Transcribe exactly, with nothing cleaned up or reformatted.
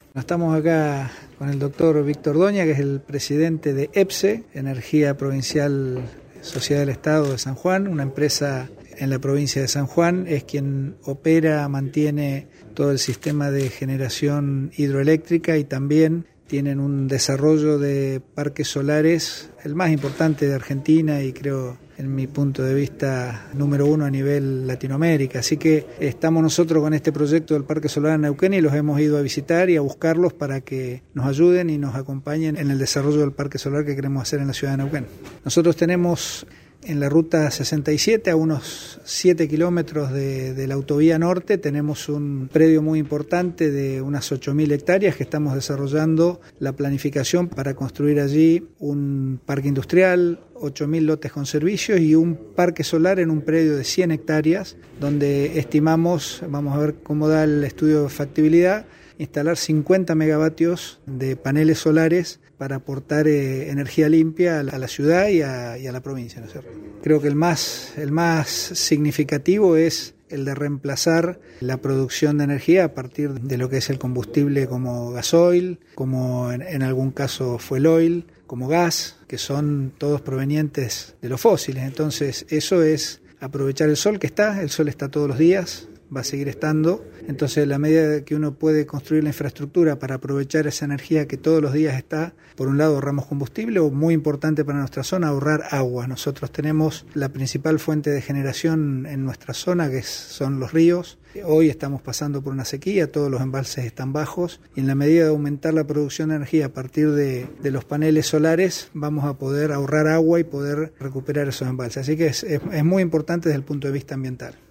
Estamos acá con el doctor Víctor Doña, que es el presidente de E P S E, Energía Provincial Sociedad del Estado de San Juan, una empresa en la provincia de San Juan, es quien opera, mantiene todo el sistema de generación hidroeléctrica y también tienen un desarrollo de parques solares, el más importante de Argentina y creo, en mi punto de vista, número uno a nivel Latinoamérica. Así que estamos nosotros con este proyecto del Parque Solar en Neuquén y los hemos ido a visitar y a buscarlos para que nos ayuden y nos acompañen en el desarrollo del Parque Solar que queremos hacer en la ciudad de Neuquén. Nosotros tenemos en la ruta sesenta y siete, a unos siete kilómetros de, de la autovía norte, tenemos un predio muy importante de unas ocho mil hectáreas que estamos desarrollando la planificación para construir allí un parque industrial, ocho mil lotes con servicios y un parque solar en un predio de cien hectáreas, donde estimamos, vamos a ver cómo da el estudio de factibilidad, instalar cincuenta megavatios de paneles solares para aportar eh, energía limpia a la, a la ciudad y a, y a la provincia, ¿no es cierto? Creo que el más, el más significativo es el de reemplazar la producción de energía a partir de lo que es el combustible como gasoil, como en, en algún caso fuel oil, como gas, que son todos provenientes de los fósiles. Entonces eso es aprovechar el sol que está, el sol está todos los días, va a seguir estando, entonces la medida que uno puede construir la infraestructura para aprovechar esa energía que todos los días está, por un lado ahorramos combustible o muy importante para nuestra zona, ahorrar agua. Nosotros tenemos la principal fuente de generación en nuestra zona, que son los ríos. Hoy estamos pasando por una sequía, todos los embalses están bajos y en la medida de aumentar la producción de energía a partir de, de los paneles solares vamos a poder ahorrar agua y poder recuperar esos embalses. Así que es, es, es muy importante desde el punto de vista ambiental.